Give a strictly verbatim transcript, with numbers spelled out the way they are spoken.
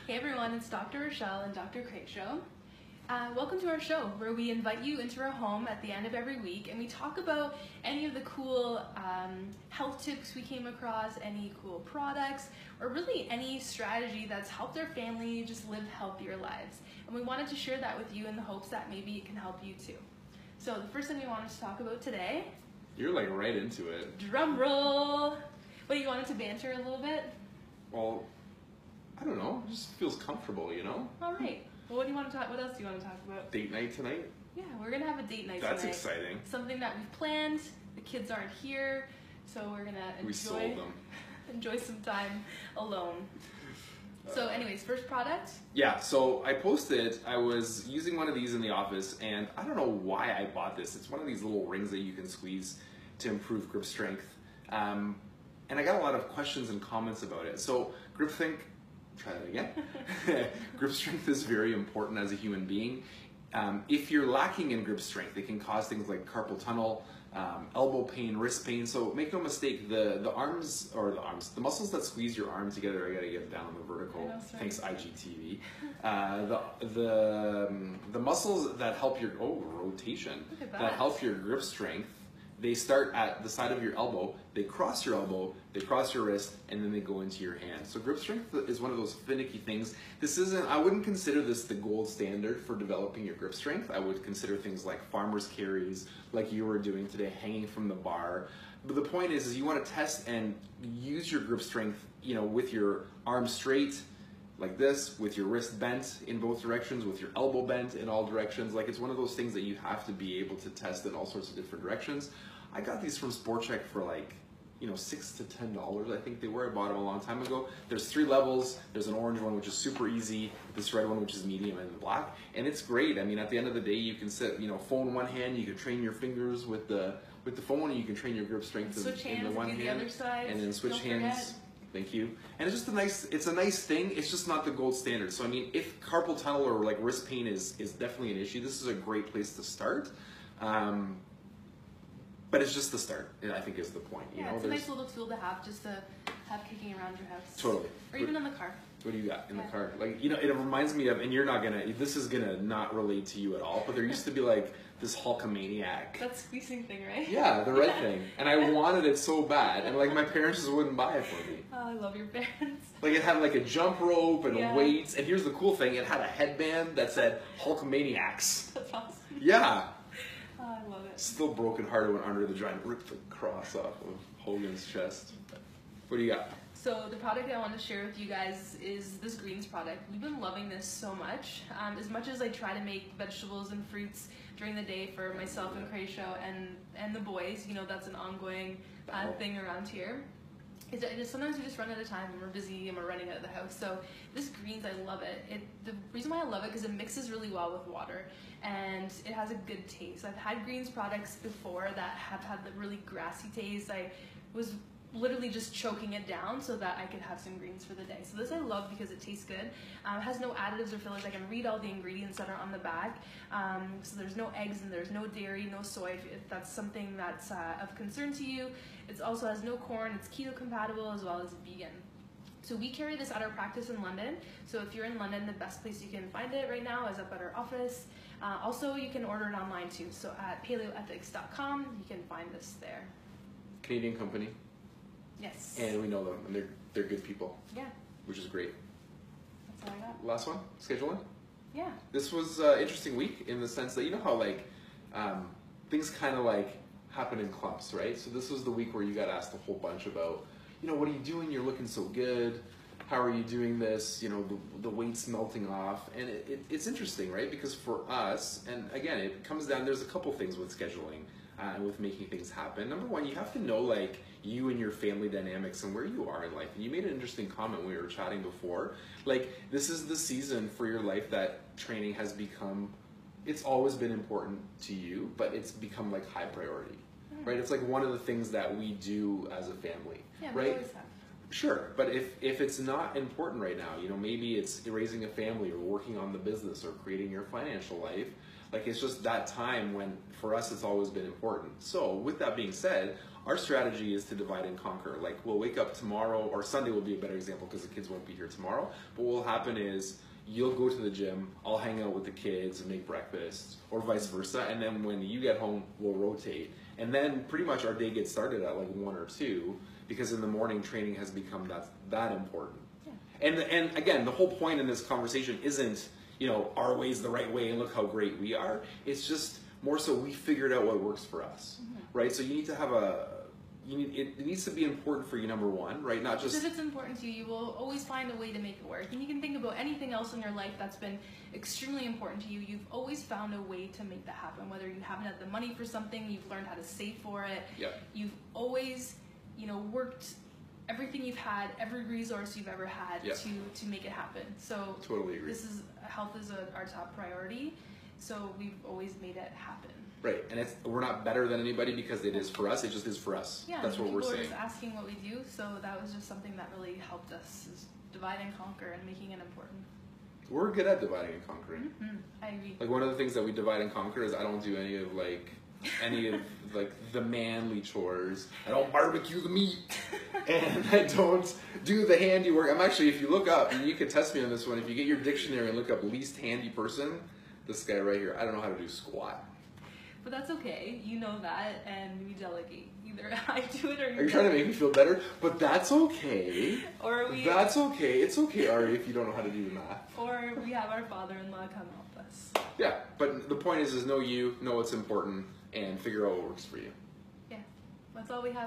Hey everyone, it's Doctor Rochelle and Doctor Craig. Uh, welcome to our show where we invite you into our home at the end of every week and we talk about any of the cool um, health tips we came across, any cool products, or really any strategy that's helped our family just live healthier lives. And we wanted to share that with you in the hopes that maybe it can help you too. So the first thing we wanted to talk about today... You're like right into it. Drum roll! Wait, you wanted to banter a little bit? Well, I don't know. It just feels comfortable, you know? All right. Well, what do you want to talk? What else do you want to talk about? Date night tonight? Yeah, we're gonna have a date night That's tonight. That's exciting. Something that we've planned. The kids aren't here, so we're gonna enjoy we sold them. enjoy some time alone. So, anyways, first product. Yeah. So I posted. I was using one of these in the office, and I don't know why I bought this. It's one of these little rings that you can squeeze to improve grip strength. Um, and I got a lot of questions and comments about it. So grip think. Try that again. Grip strength is very important as a human being. Um, if you're lacking in grip strength, it can cause things like carpal tunnel, um, elbow pain, wrist pain. So make no mistake, the, the arms, or the arms, the muscles that squeeze your arm together, I gotta get down the vertical, know, thanks I G T V. Uh, the, the, um, the muscles that help your, oh, rotation, that. that help your grip strength, they start at the side of your elbow, they cross your elbow, they cross your wrist, and then they go into your hand. So grip strength is one of those finicky things. This isn't, I wouldn't consider this the gold standard for developing your grip strength. I would consider things like farmer's carries, like you were doing today, hanging from the bar. But the point is, is you want to test and use your grip strength, you know, with your arm straight, like this, with your wrist bent in both directions, with your elbow bent in all directions. Like, it's one of those things that you have to be able to test in all sorts of different directions. I got these from Sport Chek for like, you know, six to ten dollars. I think they were. I bought them a long time ago. There's three levels. There's an orange one, which is super easy. This red one, which is medium, and the black. And it's great. I mean, at the end of the day, you can sit, you know, phone one hand. You can train your fingers with the with the phone, and you can train your grip strength in, in the one hand, the other side, and then switch Don't hands. Forget. Thank you. And it's just a nice, it's a nice thing. It's just not the gold standard. So I mean, if carpal tunnel or like wrist pain is is definitely an issue, this is a great place to start. Um, but it's just the start, I think, is the point. You yeah, know, it's a nice little tool to have, just to have kicking around your house. Totally. Or even in the car. What do you got in yeah. the car? Like, you know, it reminds me of, and you're not gonna, this is gonna not relate to you at all, but there used to be like this Hulkamaniac. That squeezing thing, right? Yeah, the red yeah. thing. And I wanted it so bad, and like my parents just wouldn't buy it for me. Oh, I love your parents. Like, it had like a jump rope and yeah. weights, and here's the cool thing, it had a headband that said Hulkamaniacs. That's awesome. Yeah. Oh, I love it. Still broken hearted when Andre the Giant ripped the cross off of Hogan's chest. What do you got? So the product I want to share with you guys is this greens product. We've been loving this so much. Um, as much as I try to make vegetables and fruits during the day for myself and Crayshow and and the boys, you know, that's an ongoing uh, thing around here. It's, it is, sometimes we just run out of time and we're busy and we're running out of the house. So this greens, I love it. It the reason why I love it because it mixes really well with water and it has a good taste. I've had greens products before that have had the really grassy taste. I was literally just choking it down so that I could have some greens for the day. So this I love because it tastes good. Um, it has no additives or fillers. I can read all the ingredients that are on the back. Um, so there's no eggs and there's no dairy, no soy, if, if that's something that's uh, of concern to you. It also has no corn. It's keto compatible as well as vegan. So we carry this at our practice in London. So if you're in London, the best place you can find it right now is up at our office. Uh, also, you can order it online too. So at paleoethics dot com, you can find this there. Canadian company. Yes. And we know them, and they're they're good people. Yeah. Which is great. That's all I got. Last one, scheduling. Yeah. This was an interesting week in the sense that, you know how like um, things kind of like happen in clumps, right? So this was the week where you got asked a whole bunch about, you know, what are you doing? You're looking so good. How are you doing this? You know, the, the weight's melting off. And it, it, it's interesting, right? Because for us, and again, it comes down, there's a couple things with scheduling uh, and with making things happen. Number one, you have to know like you and your family dynamics and where you are in life. And you made an interesting comment when we were chatting before. Like, this is the season for your life that training has become, it's always been important to you, but it's become like high priority, mm. right? It's like one of the things that we do as a family, yeah, right? We always have. Sure, but if, if it's not important right now, you know, maybe it's raising a family or working on the business or creating your financial life, Like it's just that time when for us it's always been important. So with that being said, our strategy is to divide and conquer. Like we'll wake up tomorrow, or Sunday will be a better example because the kids won't be here tomorrow. But what will happen is you'll go to the gym, I'll hang out with the kids and make breakfast, or vice versa. And then when you get home, we'll rotate. And then pretty much our day gets started at like one or two, because in the morning training has become that that important. Yeah. And and again, the whole point in this conversation isn't, you know, our way's the right way and look how great we are. It's just more so we figured out what works for us, mm-hmm. right? So you need to have a You need, it, it needs to be important for you, number one, right? Not just... Because if it's important to you, you will always find a way to make it work. And you can think about anything else in your life that's been extremely important to you. You've always found a way to make that happen. Whether you haven't had the money for something, you've learned how to save for it. Yeah. You've always, you know, worked everything you've had, every resource you've ever had yeah. to, to make it happen. So totally agree. This is, health is a, our top priority. So we've always made it happen. Right, and it's, we're not better than anybody because it is for us, it just is for us. Yeah, that's what we're saying. People are just asking what we do, so that was just something that really helped us, is divide and conquer and making it important. We're good at dividing and conquering. Mm-hmm. I agree. Like one of the things that we divide and conquer is I don't do any of like, any of like the manly chores. I don't barbecue the meat, and I don't do the handiwork. I'm actually, if you look up, and you can test me on this one, if you get your dictionary and look up least handy person, this guy right here, I don't know how to do squat. But that's okay. You know that, and we delegate. Either I do it or you. Are you trying to make me feel better? But that's okay. Or we. That's okay. It's okay, Ari, if you don't know how to do the math. Or we have our father-in-law come help us. Yeah, but the point is, is know you, know what's important, and figure out what works for you. Yeah, that's all we have.